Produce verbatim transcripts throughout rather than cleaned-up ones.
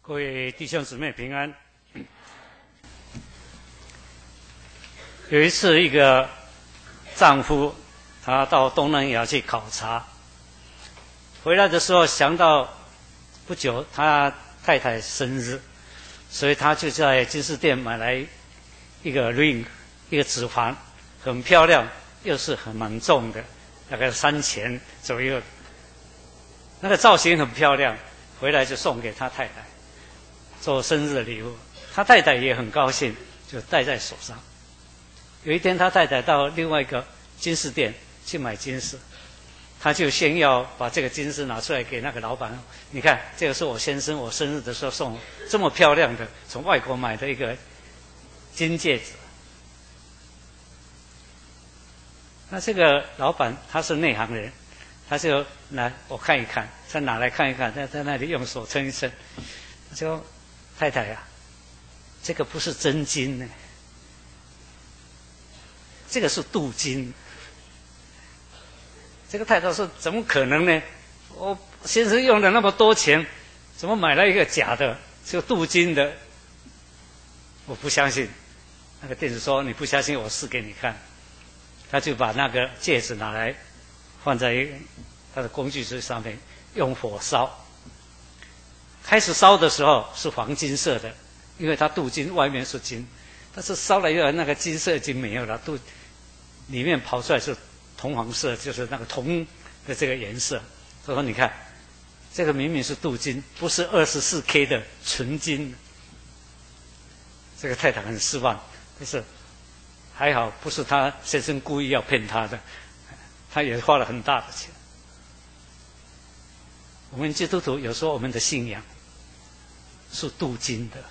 各位弟兄姊妹平安。有一次，一个丈夫他到东南亚去考察，回来的时候想到不久他太太生日，所以他就在金饰店买来一个 ring， 一个指环，很漂亮，又是很蛮重的，大概三千左右。那个造型很漂亮，回来就送给他太太做生日的礼物。他太太也很高兴，就戴在手上。有一天，他太太到另外一个金饰店去买金饰，他就先要把这个金饰拿出来给那个老板，你看，这个是我先生我生日的时候送这么漂亮的，从外国买的一个金戒指。那这个老板他是内行人，他就拿我看一看，他拿来看一看，在在那里用手称一称，他说：“太太呀、啊，这个不是真金呢，这个是镀金。”这个太太说：“怎么可能呢？我先生用了那么多钱，怎么买了一个假的，就镀金的？我不相信。”那个店主说：“你不相信，我试给你看。”他就把那个戒指拿来放在他的工具书上面，用火烧。开始烧的时候是黄金色的，因为它镀金，外面是金。但是烧了以后，那个金色已经没有了，镀里面跑出来是铜黄色，就是那个铜的这个颜色。他说：“你看，这个明明是镀金，不是二十四 K 的纯金。”这个太太很失望，但是还好不是他先生故意要骗他的，他也花了很大的钱。我们基督徒有时候我们的信仰是镀金的，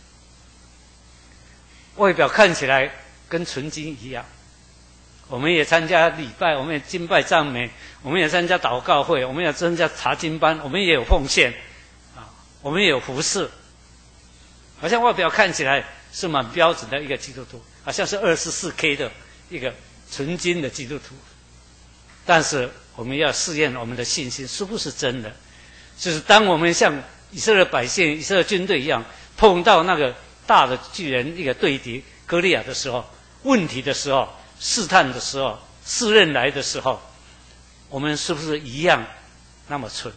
外表看起来跟纯金一样。我们也参加礼拜，我们也敬拜赞美，我们也参加祷告会，我们也参加查经班，我们也有奉献啊，我们也有服事，好像外表看起来是蛮标准的一个基督徒，好像是二十四 K 的一个纯金的基督徒。但是我们要试验我们的信心是不是真的。就是当我们像以色列百姓、以色列军队一样，碰到那个大的巨人一个对敌歌利亚的时候，问题的时候，试探的时候，试炼来的时候，我们是不是一样那么蠢？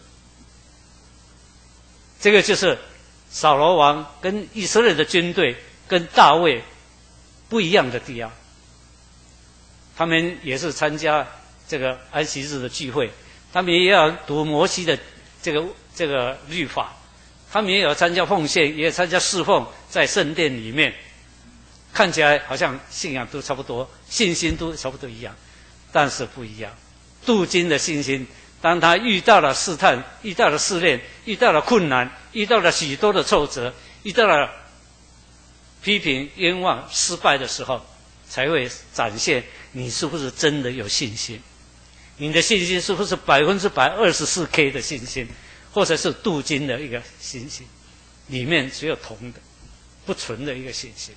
这个就是扫罗王跟以色列的军队跟大卫不一样的地方。他们也是参加这个安息日的聚会，他们也要读摩西的这个这个律法，他们也有参加奉献，也有参加侍奉，在圣殿里面，看起来好像信仰都差不多，信心都差不多一样，但是不一样。镀金的信心，当他遇到了试探，遇到了试炼，遇到了困难，遇到了许多的挫折，遇到了批评、冤枉、失败的时候，才会展现你是不是真的有信心。你的信心是不是百分之百二十四 K 的信心，或者是镀金的一个信心，里面只有铜的，不纯的一个信心。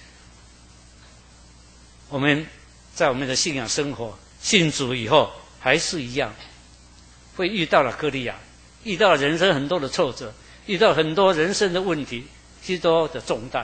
我们在我们的信仰生活，信主以后还是一样，会遇到了歌利亚，遇到了人生很多的挫折，遇到很多人生的问题，许多的重担，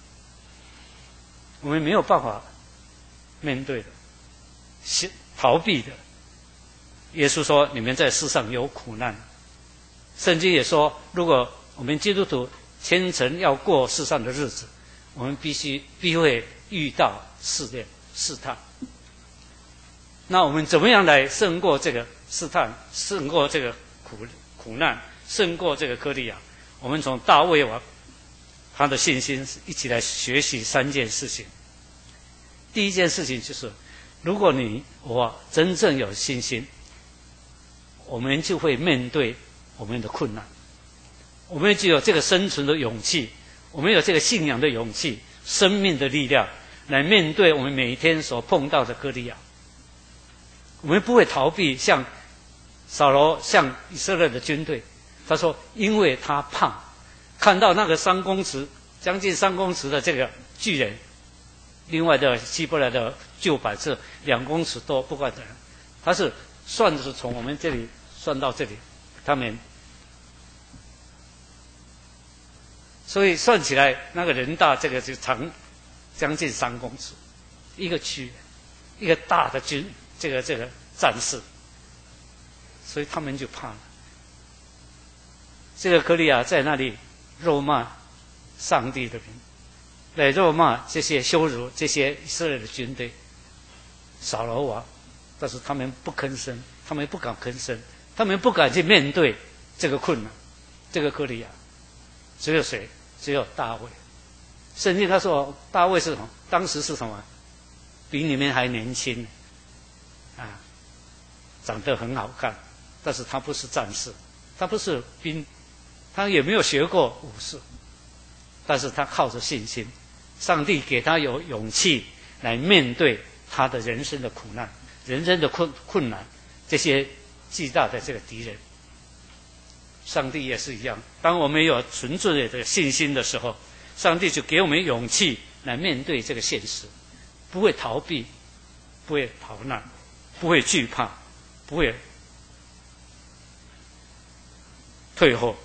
我们没有办法面对的，逃避的。耶稣说：“你们在世上有苦难。”圣经也说，如果我们基督徒虔诚要过世上的日子，我们必须必会遇到试炼、试探。那我们怎么样来胜过这个试探，胜过这个苦苦难，胜过这个歌利亚？我们从大卫王他的信心一起来学习三件事情。第一件事情就是，如果你我真正有信心，我们就会面对我们的困难，我们就有这个生存的勇气，我们有这个信仰的勇气，生命的力量来面对我们每一天所碰到的歌利亚。我们不会逃避，像扫罗，像以色列的军队。他说：“因为他胖，看到那个三公尺，将近三公尺的这个巨人，另外的希伯来的旧版是两公尺多，不管怎样，他是算的是从我们这里算到这里，他们所以算起来，那个人大这个就长将近三公尺，一个区，一个大的军这个这个战士，所以他们就怕了。这个歌利亚在那里辱骂上帝的名，来辱骂这些羞辱这些以色列的军队，扫罗王，但是他们不吭声，他们不敢吭声，他们不敢去面对这个困难，这个歌利亚，只有谁？只有大卫。圣经他说大卫是什么？当时是什么？比你们还年轻，啊，长得很好看，但是他不是战士，他不是兵，他也没有学过武术，但是他靠着信心，上帝给他有勇气来面对他的人生的苦难、人生的困困难，这些巨大的这个敌人。上帝也是一样，当我们有纯粹的信心的时候，上帝就给我们勇气来面对这个现实，不会逃避，不会逃难，不会惧怕，不会退后。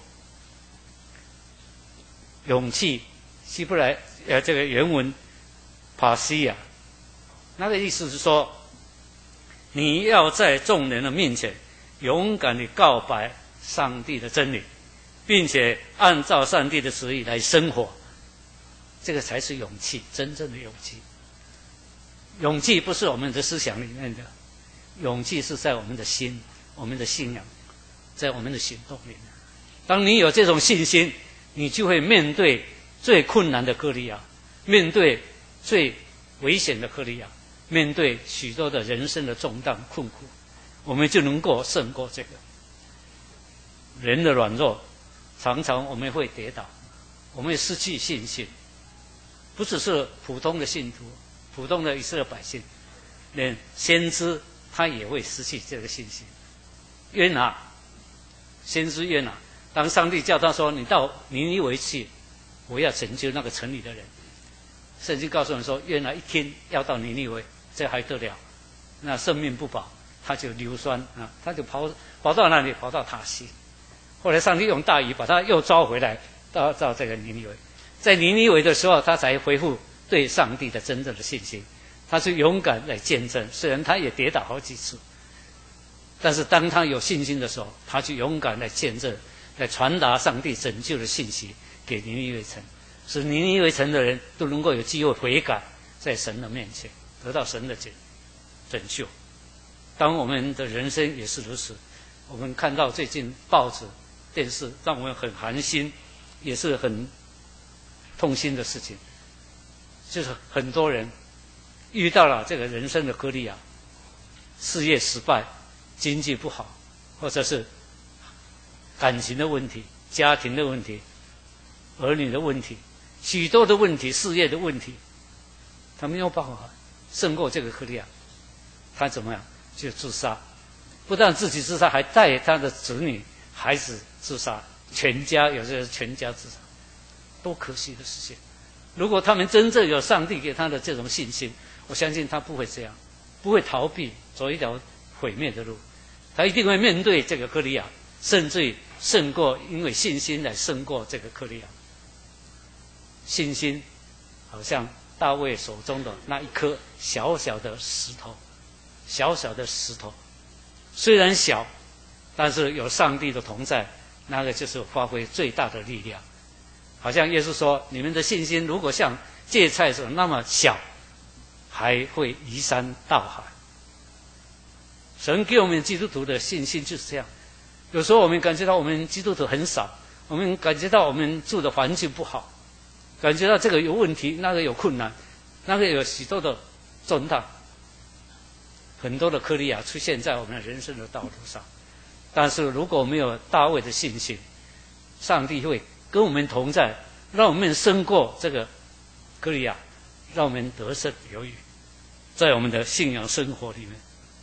勇气，希伯来呃这个原文帕西亚，那个意思是说，你要在众人的面前勇敢地告白上帝的真理，并且按照上帝的旨意来生活，这个才是勇气，真正的勇气。勇气不是我们的思想里面的，勇气是在我们的心、我们的信仰，在我们的行动里面。当你有这种信心，你就会面对最困难的歌利亚，面对最危险的歌利亚，面对许多的人生的重担困苦，我们就能够胜过这个。人的软弱，常常我们会跌倒，我们会失去信心，不只是普通的信徒、普通的以色列百姓，连先知他也会失去这个信心。约拿，先知约拿，当上帝叫他说：“你到尼尼微去，我要拯救那个城里的人。”圣经告诉我们说，约拿一听要到尼尼微，这还得了？那生命不保，他就硫酸啊，他就跑跑到那里，跑到塔西。后来上帝用大雨把他又抓回来，到到这个尼尼微。在尼尼微的时候，他才恢复对上帝的真正的信心。他是勇敢来见证，虽然他也跌倒好几次，但是当他有信心的时候，他就勇敢来见证，来传达上帝拯救的信息给尼尼微城，使尼尼微城的人都能够有机会悔改，在神的面前得到神的拯拯救。当我们的人生也是如此，我们看到最近报纸、电视让我们很寒心，也是很痛心的事情，就是很多人遇到了这个人生的歌利亚，事业失败，经济不好，或者是感情的问题、家庭的问题、儿女的问题，许多的问题、事业的问题，他没有办法胜过这个歌利亚，他怎么样？就自杀，不但自己自杀，还带他的子女、孩子自杀，全家有些人全家自杀，多可惜的事情。如果他们真正有上帝给他的这种信心，我相信他不会这样，不会逃避走一条毁灭的路，他一定会面对这个歌利亚，甚至于胜过，因为信心来胜过这个歌利亚。信心好像大卫手中的那一颗小小的石头，小小的石头，虽然小，但是有上帝的同在，那个就是发挥最大的力量。好像耶稣说：“你们的信心如果像芥菜种那么小，还会移山倒海。”神给我们基督徒的信心就是这样。有时候我们感觉到我们基督徒很少，我们感觉到我们住的环境不好，感觉到这个有问题，那个有困难，那个有许多的重担，很多的歌利亚出现在我们的人生的道路上。但是如果没有大卫的信心，上帝会跟我们同在，让我们胜过这个歌利亚，让我们得胜有余，在我们的信仰生活里面。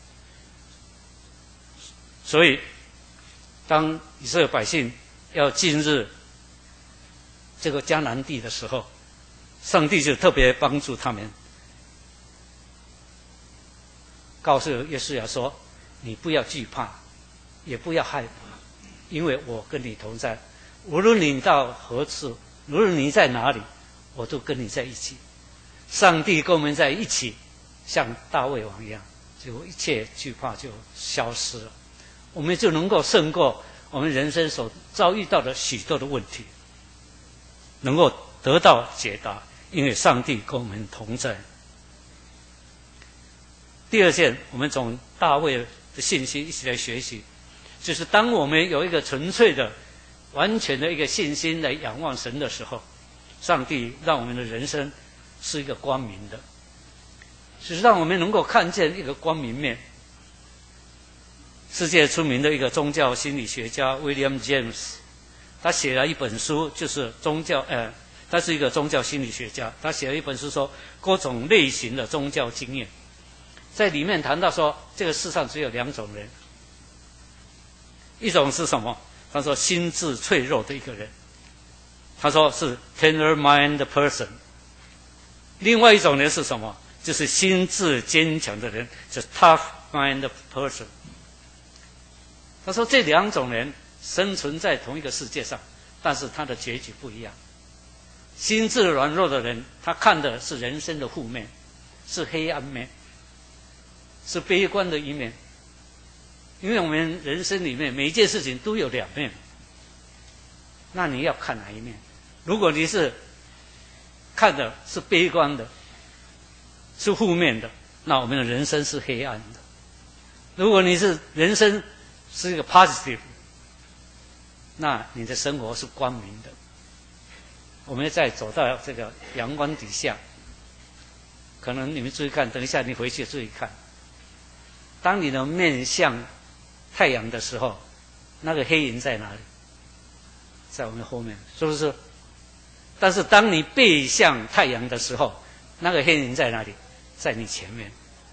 所以当以色列百姓要进入这个迦南地的时候，上帝就特别帮助他们，告诉约书亚说：“你不要惧怕，也不要害怕，因为我跟你同在。无论你到何处， 无论你在哪里，我都跟你在一起。上帝跟我们在一起，像大卫王一样，就一切惧怕就消失了，我们就能够胜过我们人生所遭遇到的许多的问题，能够得到解答，因为上帝跟我们同在。第二件，我们从大卫的信息一起来学习，就是当我们有一个纯粹的、完全的一个信心来仰望神的时候，上帝让我们的人生是一个光明的，是让我们能够看见一个光明面。世界出名的一个宗教心理学家 William James， 他写了一本书，就是宗教，呃，他是一个宗教心理学家，他写了一本书说各种类型的宗教经验，在里面谈到说，这个世上只有两种人，一种是什么？他说心智脆弱的一个人，他说是 tender mind person。另外一种人是什么？就是心智坚强的人，是 tough mind person。他说这两种人生存在同一个世界上，但是他的结局不一样。心智软弱的人，他看的是人生的负面，是黑暗面，是悲观的一面。因为我们人生里面每一件事情都有两面，那你要看哪一面？如果你是看的是悲观的，是负面的，那我们的人生是黑暗的。如果你是人生是一个 positive， 那你的生活是光明的。我们再走到这个阳光底下，可能你们注意看，等一下你回去注意看，当你的面向太阳的时候，那个黑影在哪里？在我们后面，是不是？但是当你背向太阳的时候，那个黑影在哪里？在你前面。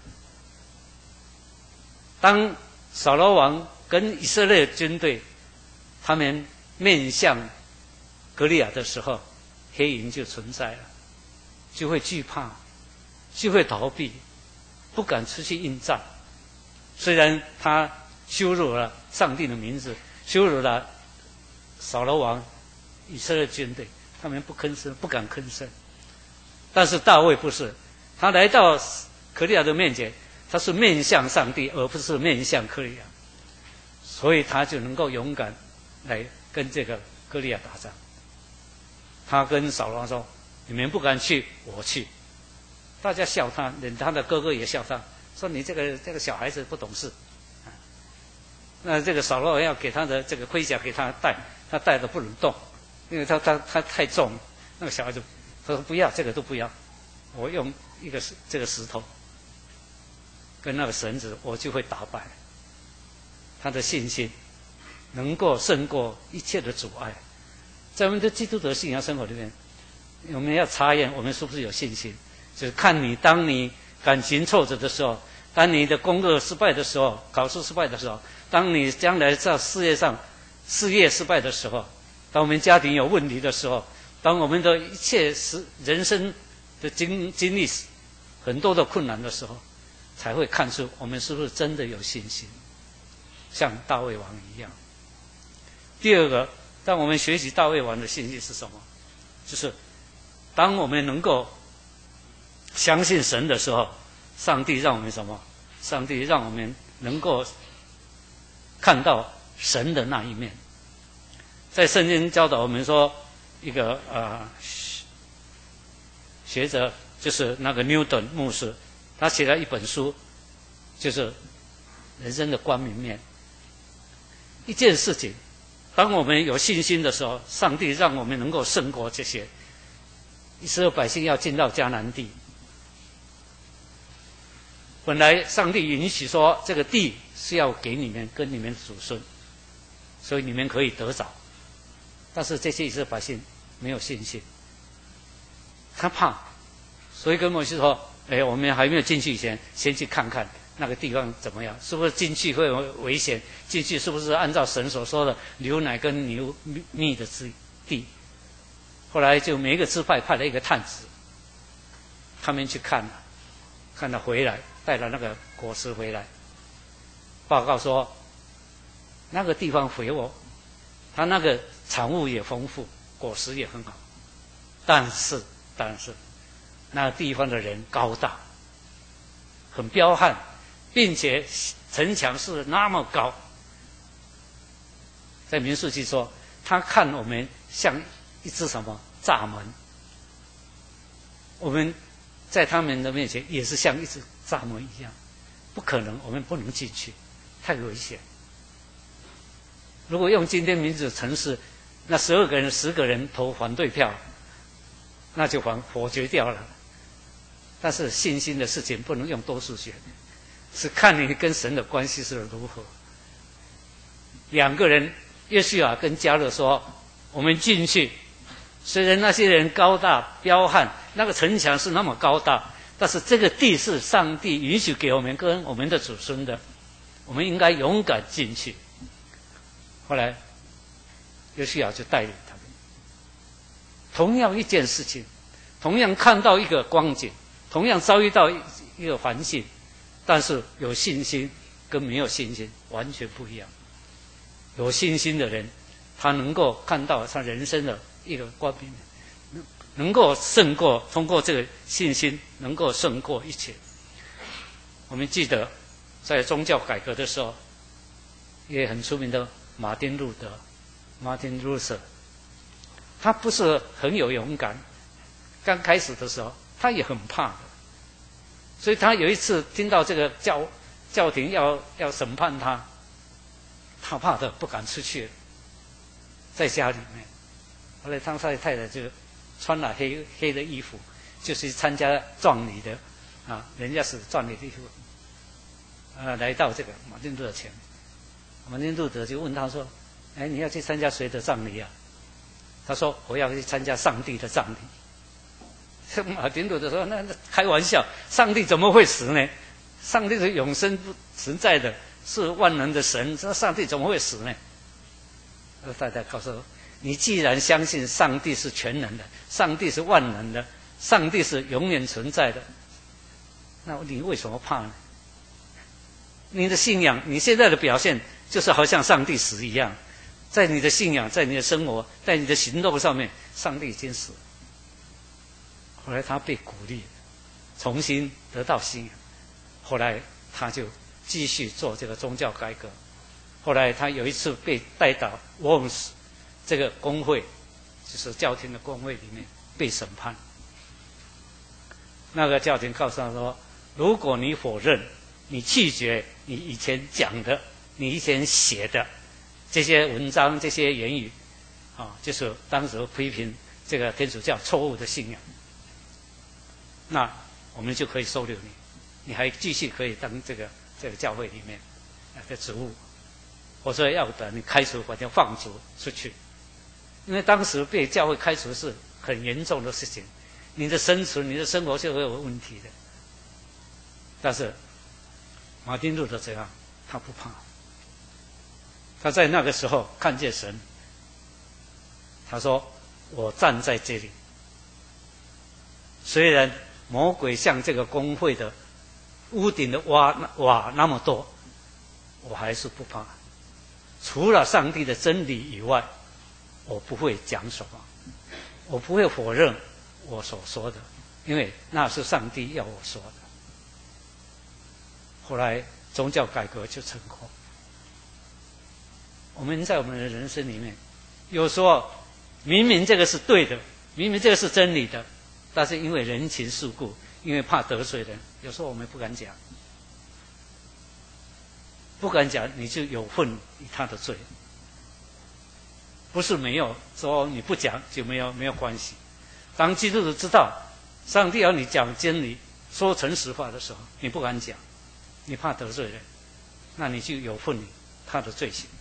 当扫罗王跟以色列军队他们面向歌利亚的时候，黑影就存在了，就会惧怕，就会逃避，不敢出去应战。虽然他羞辱了上帝的名字，羞辱了扫罗王、以色列军队，他们不吭声，不敢吭声。但是大卫不是，他来到歌利亚的面前，他是面向上帝，而不是面向歌利亚，所以他就能够勇敢来跟这个歌利亚打仗。他跟扫罗王说：“你们不敢去，我去。”大家笑他，连他的哥哥也笑他，说：“你这个这个小孩子不懂事。”那这个扫罗王要给他的这个盔甲给他戴，他戴的不能动，因为他他他太重了。那个小孩子他说：“不要，这个都不要，我用一个这个石头跟那个绳子，我就会打败。”他的信心能够胜过一切的阻碍。在我们的基督徒信仰生活里面，我们要查验我们是不是有信心，就是看你当你感情挫折的时候，当你的工作失败的时候，考试失败的时候，当你将来在事业上事业失败的时候，当我们家庭有问题的时候，当我们的一切是人生的经经历很多的困难的时候，才会看出我们是不是真的有信心，像大卫王一样。第二个，当我们学习大卫王的信息是什么？就是当我们能够相信神的时候，上帝让我们什么？上帝让我们能够看到神的那一面。在圣经教导我们说，一个呃学者就是那个牛顿牧师，他写了一本书，就是人生的光明面。一件事情，当我们有信心的时候，上帝让我们能够胜过这些。以色列百姓要进到迦南地，本来上帝允许说这个地是要给你们跟你们祖孙，所以你们可以得着。但是这些以色列百姓没有信心，他怕，所以跟摩西说：“哎，我们还没有进去以前，先去看看那个地方怎么样？是不是进去会有危险？进去是不是按照神所说的牛奶跟牛蜜的之地？”后来就每一个支派派了一个探子，他们去看了，看了回来，带了那个果实回来，报告说那个地方肥沃，他那个产物也丰富，果实也很好。 但是但是那个地方的人高大，很彪悍，并且城墙是那么高。在民数记说，他看我们像一只什么栅门，我们在他们的面前也是像一只栅门一样，不可能，我们不能进去，太危险。如果用今天民主城市，那十二个人十个人投反对票，那就否否决掉了。但是信心的事情不能用多数决，是看你跟神的关系是如何。两个人，约书亚跟迦勒说：“我们进去，虽然那些人高大彪悍，那个城墙是那么高大，但是这个地是上帝允许给我们跟我们的祖孙的，我们应该勇敢进去。”后来，约书亚就带领他们。同样一件事情，同样看到一个光景，同样遭遇到一个环境，但是有信心跟没有信心完全不一样。有信心的人，他能够看到他人生的一个光明，能够胜过，通过这个信心，能够胜过一切。我们记得，在宗教改革的时候，也很出名的马丁路德 （Martin Luther），他不是很有勇敢，刚开始的时候，他也很怕的。所以他有一次听到这个教教廷要要审判他，他怕的不敢出去，在家里面。后来他太太就穿了黑黑的衣服，就是参加葬礼的啊，人家是葬礼的衣服，呃，来到这个马丁路德前面。马丁路德就问他说：“哎，你要去参加谁的葬礼啊？”他说：“我要去参加上帝的葬礼。”马丁路德说：“那那开玩笑，上帝怎么会死呢？上帝是永生不存在的，是万能的神，这上帝怎么会死呢？”那太太告诉我：“你既然相信上帝是全能的，上帝是万能的，上帝是永远存在的，那你为什么怕呢？你的信仰，你现在的表现就是好像上帝死一样，在你的信仰，在你的生活，在你的行动上面，上帝已经死了。”后来他被鼓励，重新得到信仰。后来他就继续做这个宗教改革。后来他有一次被带到 Worms 这个公会，就是教廷的公会里面被审判。那个教廷告诉他说：“如果你否认，你拒绝你以前讲的、你以前写的这些文章、这些言语，啊，就是当时批评这个天主教错误的信仰，那我们就可以收留你，你还继续可以当这个这个教会里面的职务，或者要把你开除或者放逐出去。因为当时被教会开除是很严重的事情，你的生存、你的生活就会有问题的。但是马丁路德这样，他不怕。他在那个时候看见神，他说：“我站在这里，虽然魔鬼像这个公会的屋顶的瓦瓦那么多，我还是不怕。除了上帝的真理以外，我不会讲什么，我不会否认我所说的，因为那是上帝要我说的。”后来宗教改革就成功。我们在我们的人生里面，有时候明明这个是对的，明明这个是真理的，但是因为人情世故，因为怕得罪人，有时候我们不敢讲，不敢讲，你就有份于他的罪。不是没有说你不讲就没有没有关系。当基督徒知道上帝要你讲真理、说诚实话的时候，你不敢讲，你怕得罪人，那你就有份于他的罪行。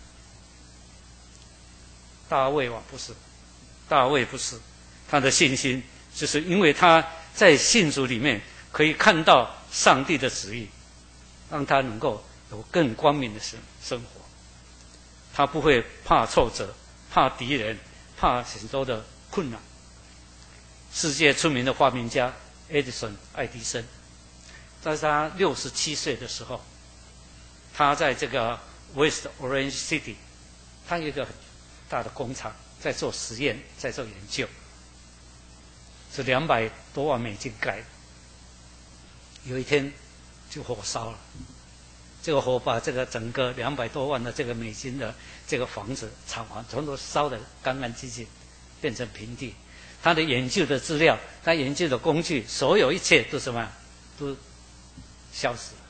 大卫王不是，大卫不是，他的信心就是因为他在信主里面可以看到上帝的旨意，让他能够有更光明的生生活。他不会怕挫折，怕敌人，怕很多的困难。世界出名的发明家爱迪生，爱迪生，在他六十七岁的时候，他在这个 West Orange City， 他有一个很大的工厂，在做实验，在做研究。 是两百多万美金盖的。有一天就火烧了，这个火把这个整个两百多万的这个美金的这个房子厂房全都烧得干干净净，变成平地。他的研究的资料，他研究的工具，所有一切都什么，都消失了。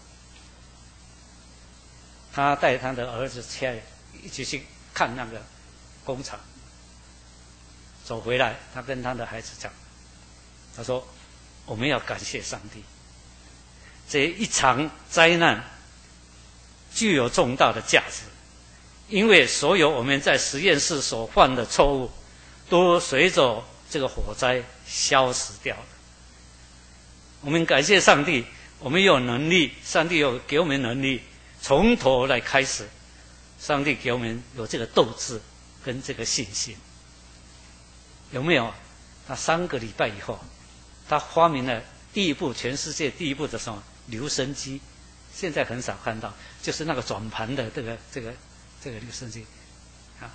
他带他的儿子妻一起去看那个工厂，走回来，他跟他的孩子讲，他说：“我们要感谢上帝，这一场灾难具有重大的价值，因为所有我们在实验室所犯的错误，都随着这个火灾消失掉了。我们感谢上帝，我们有能力，上帝有给我们能力，从头来开始。上帝给我们有这个斗志跟这个信心，有没有？他三个礼拜以后，他发明了第一部全世界第一部的什么留声机，现在很少看到，就是那个转盘的这个这个这个留声机，啊，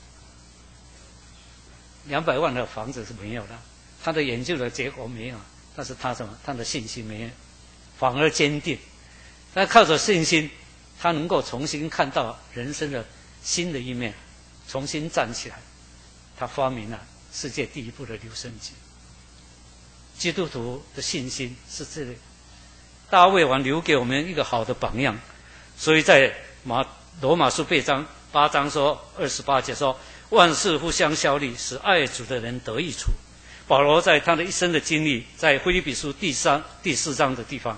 两百万的房子是没有的，他的研究的结果没有，但是他什么？他的信心没有，反而坚定。他靠着信心，他能够重新看到人生的新的一面，重新站起来。他发明了世界第一部的留声机。基督徒的信心是这个大卫王留给我们一个好的榜样。所以在马罗马书八章八章说二十八节说，万事互相效力，使爱主的人得益处。保罗在他的一生的经历，在腓立比书第三第四章的地方，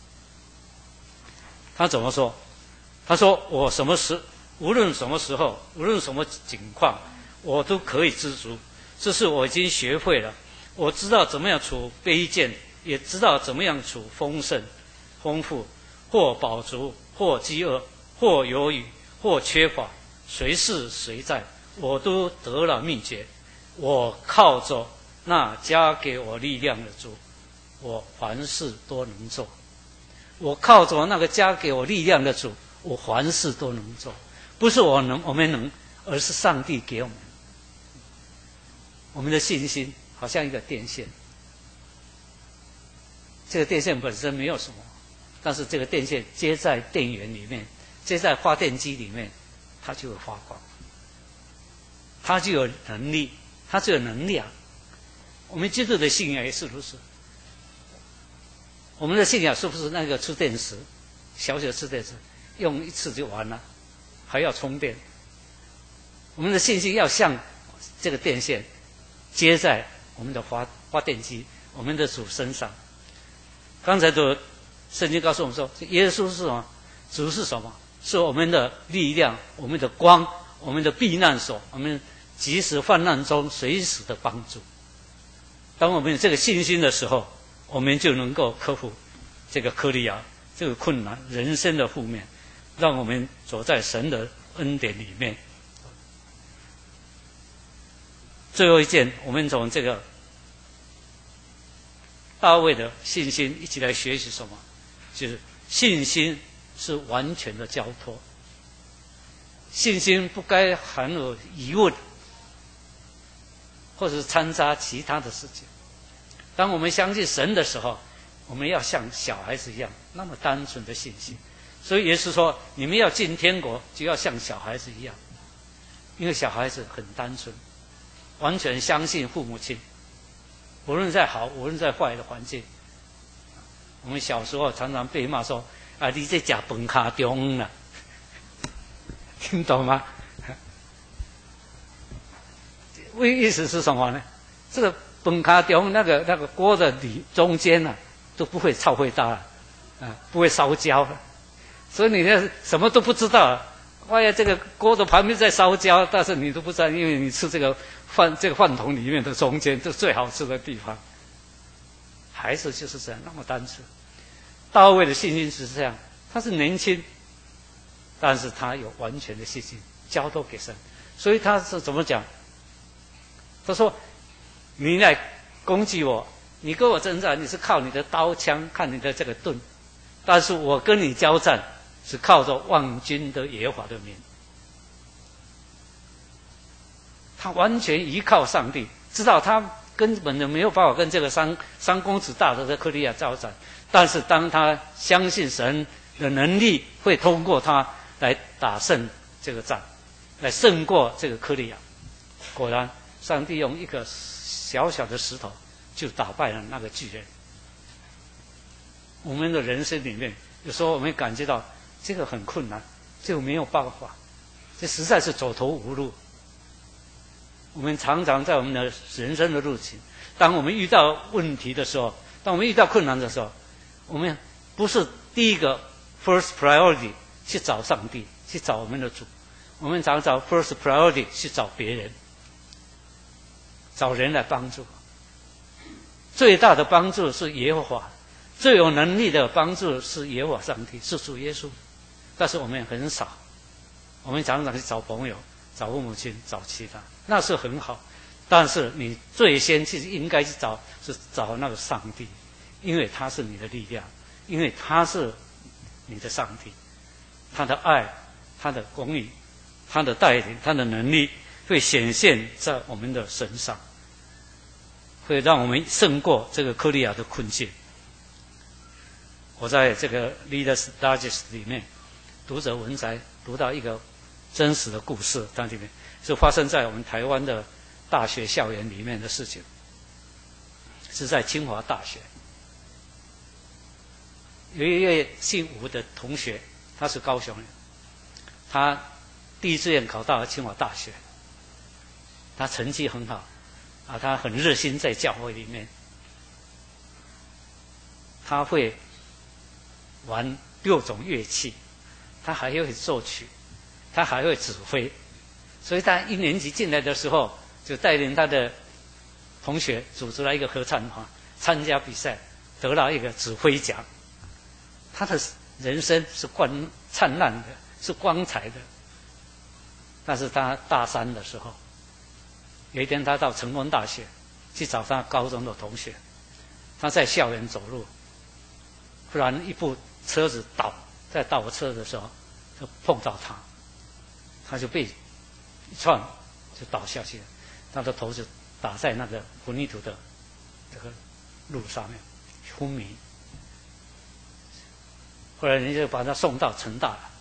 他怎么说？他说：“我什么时，无论什么时候，无论什么情况，我都可以知足。这是我已经学会了。我知道怎么样处卑贱，也知道怎么样处丰盛、丰富，或饱足，或饥饿，或有余，或缺乏，随是随在，我都得了秘诀。我靠着那加给我力量的主，我凡事都能做。我靠着那个加给我力量的主，我凡事都能做。不是我能，我们能，而是上帝给我们。我们的信心好像一个电线，这个电线本身没有什么，但是这个电线接在电源里面，接在发电机里面，它就会发光，它就有能力，它就有能量。我们基督的信仰也是如此。我们的信仰是不是那个吃电池，小小吃电池，用一次就完了，还要充电？我们的信心要像这个电线，接在我们的发发电机，我们的主身上。刚才的圣经告诉我们说，耶稣是什么？主是什么？是我们的力量，我们的光，我们的避难所，我们即使患难中随时的帮助。当我们有这个信心的时候，我们就能够克服这个科利亚这个困难，人生的负面，让我们走在神的恩典里面。最后一件，我们从这个大卫的信心一起来学习什么？就是信心是完全的交托，信心不该含有疑问，或者是掺杂其他的事情。当我们相信神的时候，我们要像小孩子一样，那么单纯的信心。所以耶稣说，你们要进天国，就要像小孩子一样，因为小孩子很单纯，完全相信父母亲，无论在好，无论在坏的环境。我们小时候常常被骂说：“啊，你这假崩卡中了。”听懂吗？意思是什么呢？这个崩卡中那个那个锅的里中间啊，都不会炒会大啊，不会烧焦的。所以你呢什么都不知道，哎呀，这个锅的旁边在烧焦，但是你都不知道，因为你吃这个饭这个饭桶里面的中间，这是最好吃的地方。孩子就是这样，那么单纯。大卫的信心是这样，他是年轻，但是他有完全的信心，交托给神。所以他是怎么讲？他说：“你来攻击我，你跟我征战，你是靠你的刀枪，看你的这个盾，但是我跟你交战，是靠着万军的耶和华的名。”他完全依靠上帝，知道他根本就没有办法跟这个三三公尺大的这柯利亚交战。但是当他相信神的能力会通过他来打胜这个仗，来胜过这个柯利亚，果然上帝用一个小小的石头就打败了那个巨人。我们的人生里面，有时候我们感觉到这个很困难，这个没有办法，这实在是走投无路。我们常常在我们的人生的路程，当我们遇到问题的时候，当我们遇到困难的时候，我们不是第一个 first priority 去找上帝，去找我们的主，我们常找 first priority 去找别人，找人来帮助。最大的帮助是耶和华，最有能力的帮助是耶和华上帝，是主耶稣。但是我们很少，我们常常去找朋友，找父母亲，找其他，那是很好。但是你最先去应该去找是找那个上帝，因为他是你的力量，因为他是你的上帝，他的爱，他的公义，他的带领，他的能力会显现在我们的身上，会让我们胜过这个柯利亚的困境。我在这个 Leaders Digest 里面读者文摘读到一个真实的故事，它里面是发生在我们台湾的大学校园里面的事情，是在清华大学。有一位姓吴的同学，他是高雄人，他第一志愿考到了清华大学，他成绩很好啊，他很热心在教会里面，他会玩六种乐器，他还会作曲，他还会指挥，所以他一年级进来的时候，就带领他的同学组织了一个合唱团，参加比赛，得了一个指挥奖。他的人生是光灿烂的，是光彩的。但是他大三的时候，有一天他到成功大学去找他高中的同学，他在校园走路，忽然一部车子倒，在倒车的时候就碰到他，他就被一撞就倒下去了，他的头就打在那个混凝土的这个路上面，昏迷。后来人家就把他送到成大了，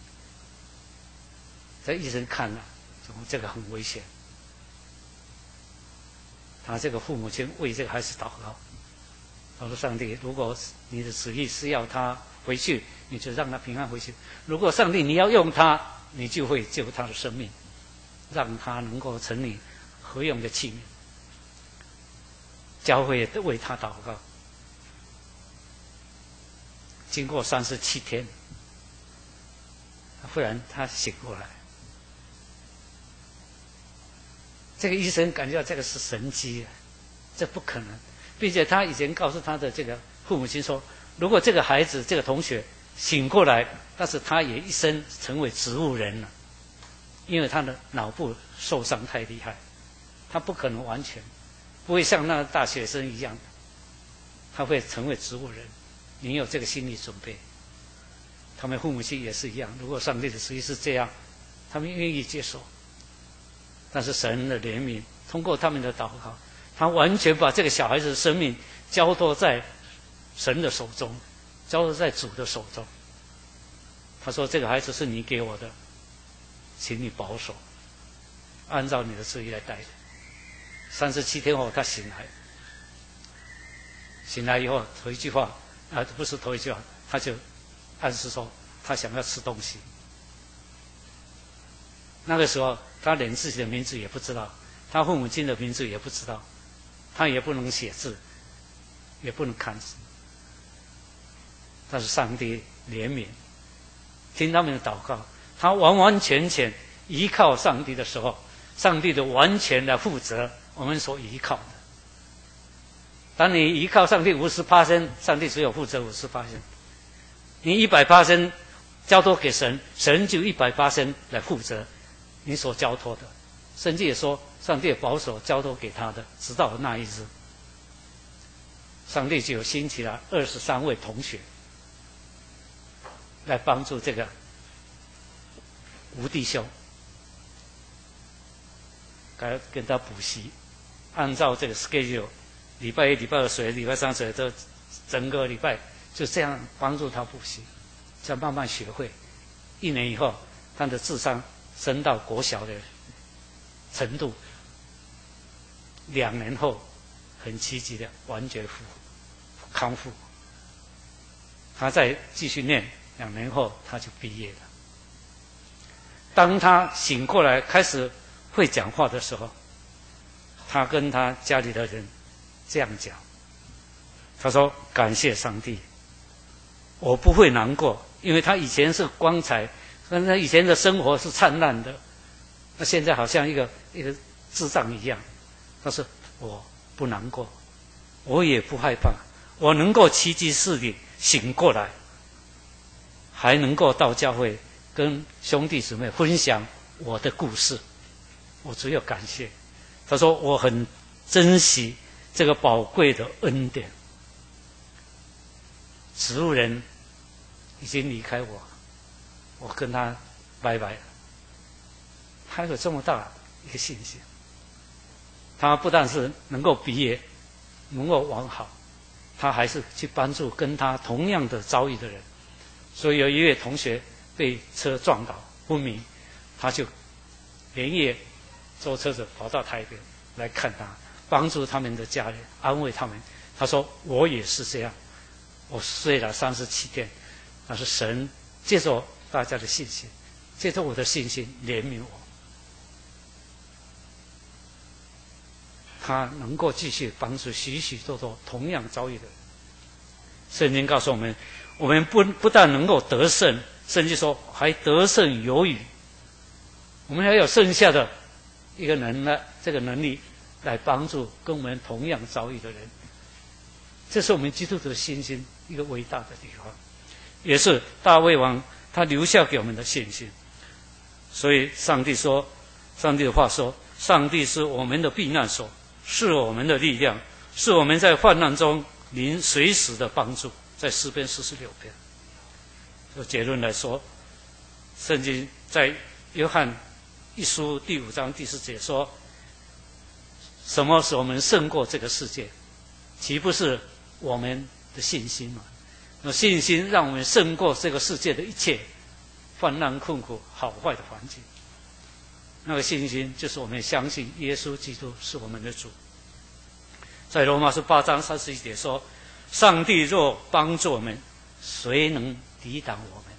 这医生看了，说这个很危险。他这个父母亲为这个孩子祷告，他说：“上帝，如果你的旨意是要他回去，你就让他平安回去；如果上帝你要用他，你就会救他的生命，让他能够成你合用的器皿。”教会也为他祷告。经过三十七天，忽然他醒过来。这个医生感觉到这个是神迹，这不可能，并且他以前告诉他的这个父母亲说，如果这个孩子这个同学醒过来，但是他也一生成为植物人了，因为他的脑部受伤太厉害，他不可能完全不会像那个大学生一样，他会成为植物人。你有这个心理准备。他们父母亲也是一样，如果上帝的旨意是这样，他们愿意接受。但是神的怜悯通过他们的祷告，他完全把这个小孩子的生命交托在神的手中，交托在主的手中。他说：“这个孩子是你给我的，请你保守，按照你的旨意来带领。”三十七天后，他醒来，醒来以后头一句话啊，不是头一句话，他就暗示说他想要吃东西。那个时候，他连自己的名字也不知道，他父母亲的名字也不知道，他也不能写字，也不能看字。但是上帝怜悯，听他们的祷告，他完完全全依靠上帝的时候，上帝的完全来负责我们所依靠的。当你依靠上帝五十趴身，上帝只有负责五十趴身；你一百趴身交托给神，神就一百趴身来负责你所交托的。圣经也说，上帝保守交托给他的，直到那一日，上帝就有兴起了二十三位同学来帮助这个吴弟兄，该跟他补习， 按照这个 schedule， 礼拜一、礼拜二学，礼拜三学，这整个礼拜就这样帮助他补习，再慢慢学会。一年以后，他的智商升到国小的程度。两年后，很积极的完全复康复。他再继续念，两年后他就毕业了。当他醒过来，开始会讲话的时候，他跟他家里的人这样讲：“他说感谢上帝，我不会难过，因为他以前是光彩，跟他以前的生活是灿烂的，那现在好像一个一个智障一样。但是我不难过，我也不害怕，我能够奇迹似的醒过来，还能够到教会跟兄弟姊妹分享我的故事，我只有感谢。”他说我很珍惜这个宝贵的恩典。植物人已经离开我，我跟他拜拜了。他有这么大一个信心，他不但是能够毕业，能够往好，他还是去帮助跟他同样的遭遇的人。所以有一位同学被车撞倒昏迷，他就连夜坐车子跑到台北来看他，帮助他们的家人，安慰他们。他说我也是这样，我睡了三十七天，但是神借着大家的信心，借着我的信心怜悯我，他能够继续帮助许许多多同样遭遇的人。圣经告诉我们，我们不不但能够得胜，甚至说还得胜有余，我们还有剩下的一个能耐，这个能力来帮助跟我们同样遭遇的人。这是我们基督徒的信心一个伟大的地方，也是大卫王他留下给我们的信心。所以上帝说，上帝的话说，上帝是我们的避难所，是我们的力量，是我们在患难中临随时的帮助。在诗篇四十六篇，就结论来说，圣经在约翰一书第五章第四节说，什么使我们胜过这个世界？岂不是我们的信心吗？那信心让我们胜过这个世界的一切患难困苦好坏的环境。那个信心就是我们相信耶稣基督是我们的主。在罗马书八章三十一节说，上帝若帮助我们，谁能抵挡我们？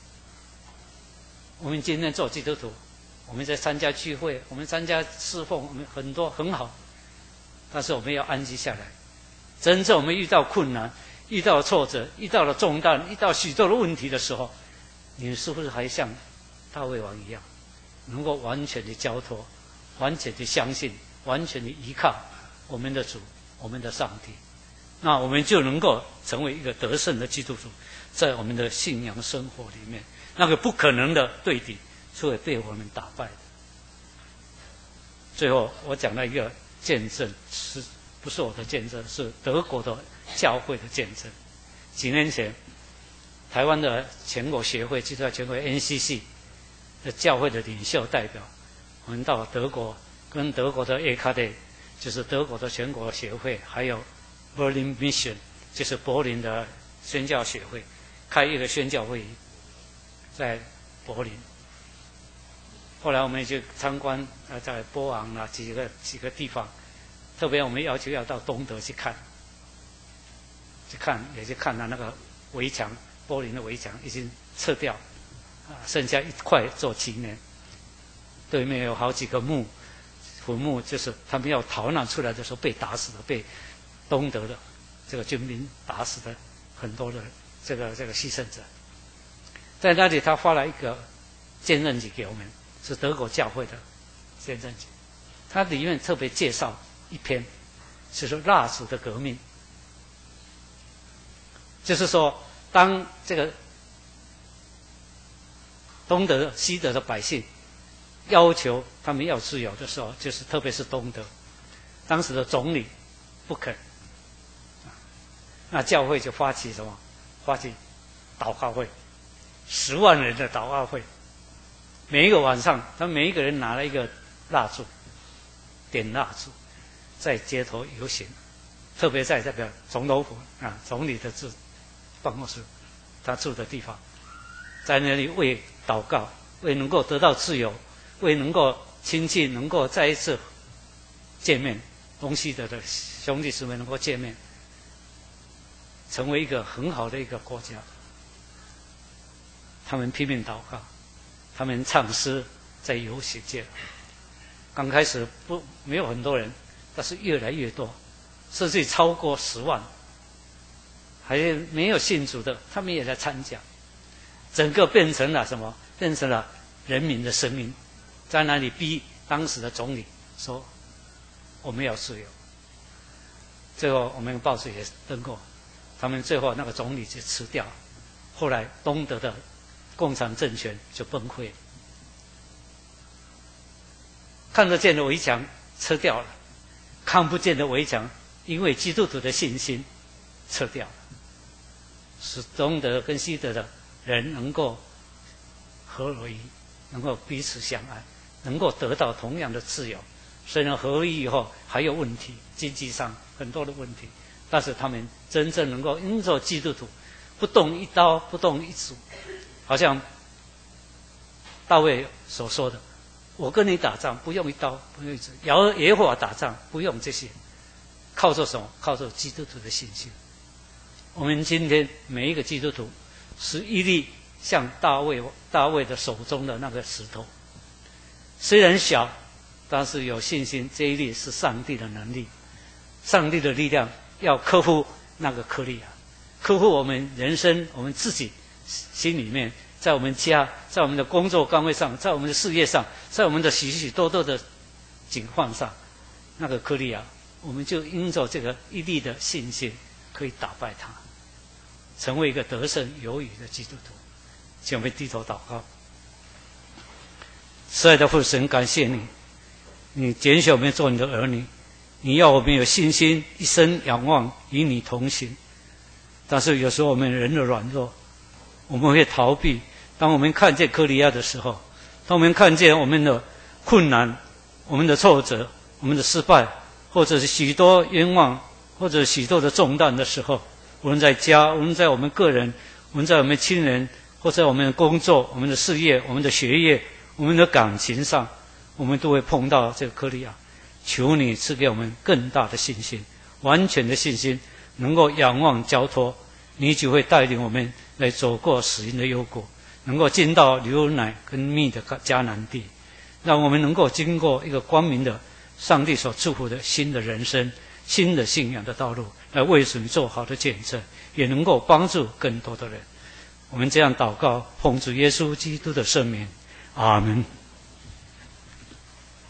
我们今天做基督徒，我们在参加聚会，我们参加侍奉，我们很多很好，但是我们要安静下来。真正我们遇到困难，遇到挫折，遇到了重担，遇到许多的问题的时候，你们是不是还像大卫王一样，能够完全的交托，完全的相信，完全的依靠我们的主，我们的上帝？那我们就能够成为一个得胜的基督徒，在我们的信仰生活里面，那个不可能的对敌就会被我们打败的。最后我讲了一个见证，是不是我的见证？是德国的教会的见证。几年前，台湾的全国协会，就在全国 N C C 的教会的领袖代表，我们到德国，跟德国的 A C A D， 就是德国的全国协会，还有Berlin Mission， 就是柏林的宣教学会，开一个宣教会议，在柏林。后来我们就参观呃，在波昂啊几个几个地方，特别我们要求要到东德去看，去看也去看到那个围墙，柏林的围墙已经撤掉，啊，剩下一块做纪念。对面有好几个墓，坟墓就是他们要逃难出来的时候被打死的，被东德的这个军兵打死的很多的这个这个牺牲者。在那里他发了一个见证集给我们，是德国教会的见证集，它里面特别介绍一篇，就是蜡烛的革命。就是说当这个东德西德的百姓要求他们要自由的时候，就是特别是东德当时的总理不肯，那教会就发起什么？发起祷告会，十万人的祷告会。每一个晚上，他们每一个人拿了一个蜡烛，点蜡烛， 在街头游行，特别在这个总统府啊，总理的住办公室，他住的地方，在那里为祷告，为能够得到自由，为能够亲戚能够再一次见面，东西德的兄弟姊妹能够见面，成为一个很好的一个国家。他们拼命祷告，他们唱诗，在游行界。刚开始不没有很多人，但是越来越多，甚至超过十万。还没有信主的，他们也来参加。整个变成了什么？变成了人民的声音，在那里逼当时的总理说：“我们要自由。”最后我们报纸也登过，他们最后那个总理就辞掉，后来东德的共产政权就崩溃，看得见的围墙撤掉了，看不见的围墙因为基督徒的信心撤掉了，使东德跟西德的人能够合而一，能够彼此相爱，能够得到同样的自由。虽然合而一以后还有问题，经济上很多的问题，但是他们真正能够因着基督徒不动一刀不动一斧，好像大卫所说的：“我跟你打仗不用一刀不用一斧，摇耶和华打仗不用这些。”靠着什么？靠着基督徒的信心。我们今天每一个基督徒是一粒像大卫大卫的手中的那个石头，虽然小，但是有信心，这一粒是上帝的能力，上帝的力量要克服那个颗粒啊，克服我们人生，我们自己心里面，在我们家，在我们的工作岗位上，在我们的事业上，在我们的许许多多的境况上，那个颗粒啊，我们就因着这个一粒的信心，可以打败它，成为一个得胜有余的基督徒。请我们低头祷告。慈爱的父神，感谢你，你拣选我们做你的儿女，你要我们有信心，一生仰望与你同行。但是有时候我们人的软弱，我们会逃避。当我们看见歌利亚的时候，当我们看见我们的困难、我们的挫折、我们的失败，或者是许多冤枉，或者许多的重担的时候，无论在家，无论在我们个人，无论在我们亲人，或在我们的工作、我们的事业、我们的学业、我们的感情上，我们都会碰到这个歌利亚。求你赐给我们更大的信心，完全的信心，能够仰望交托，你就会带领我们来走过死荫的幽谷，能够进到流奶跟蜜的迦南地，让我们能够经过一个光明的上帝所祝福的新的人生、新的信仰的道路，来为主做好的见证，也能够帮助更多的人。我们这样祷告，奉主耶稣基督的圣名，阿们。